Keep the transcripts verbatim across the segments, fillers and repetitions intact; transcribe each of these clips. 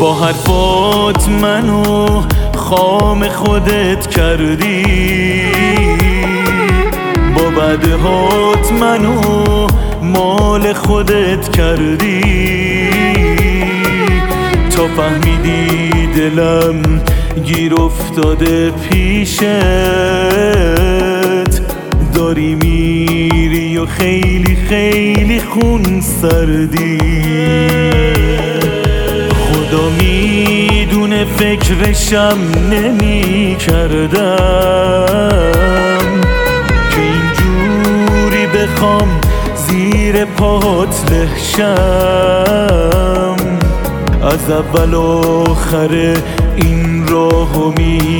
با حرفات منو خام خودت کردی، با بدهات منو مال خودت کردی، تا فهمیدی دلم گیر افتاده پیشت، داری میری و خیلی خیلی خون سردی. خدا میدونه فکرشم نمی کردم که اینجوری بخوام زیر پات لهشم. از اول آخر این راهو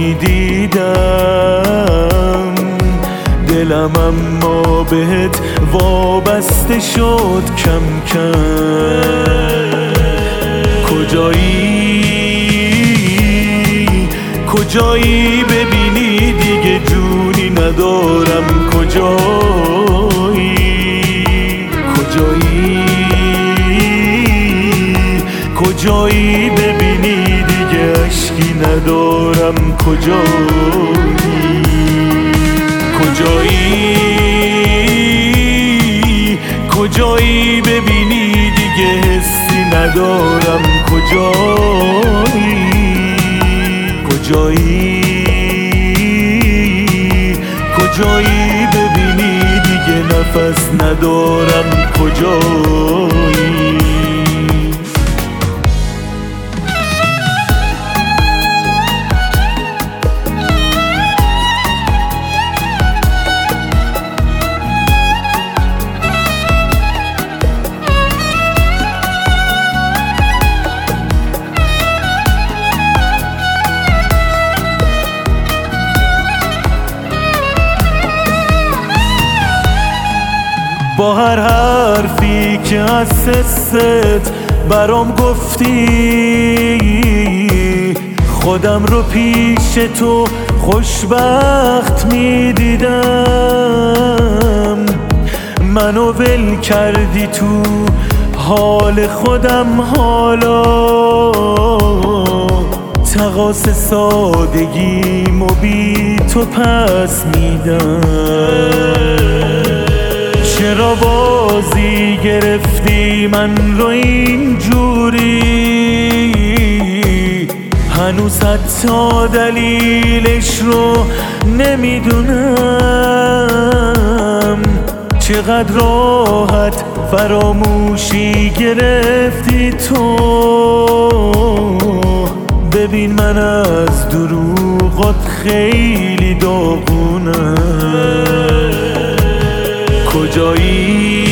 میدیدم، دلم اما بهت وابسته شد کم کم. کجایی کجایی ببینی دیگه جونی ندارم، کجایی کجایی کجایی ببینی دیگه اشکی ندارم، کجایی کجایی کجایی ببینی دیگه حسی ندارم، کجایی کجایی کجایی ببینی دیگه نفس ندارم، کجایی. با هر حرفی که از حست برام گفتی، خودم رو پیش تو خوشبخت میدیدم. منو ول کردی تو حال خودم، حالا تقاص سادگیمو بی تو پس میدم. چرا بازی گرفتی من رو اینجوری، هنوز حتی دلیلش رو نمیدونم. چقدر راحت فراموشی گرفتی تو، ببین من از دروغات خیلی داغونم. کجایی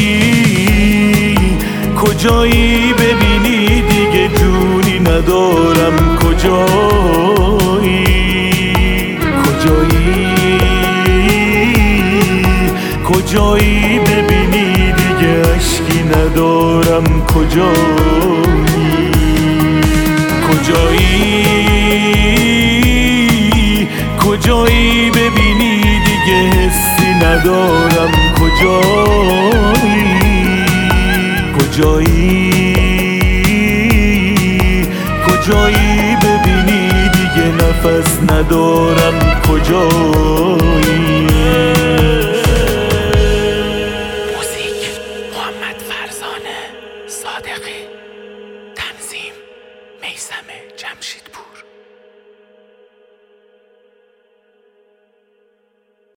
کجایی ببینی دیگه جونی ندارم، کجایی کجایی کجایی ببینی دیگه اشکی ندارم، کجایی کجایی کجایی ببینی دیگه حسی ندارم، کجایی کجایی کجایی ببینی دیگه نفس ندارم، کجایی. موزیک محمد فرزانه صادقی، تنظیم میثم جمشیدپور.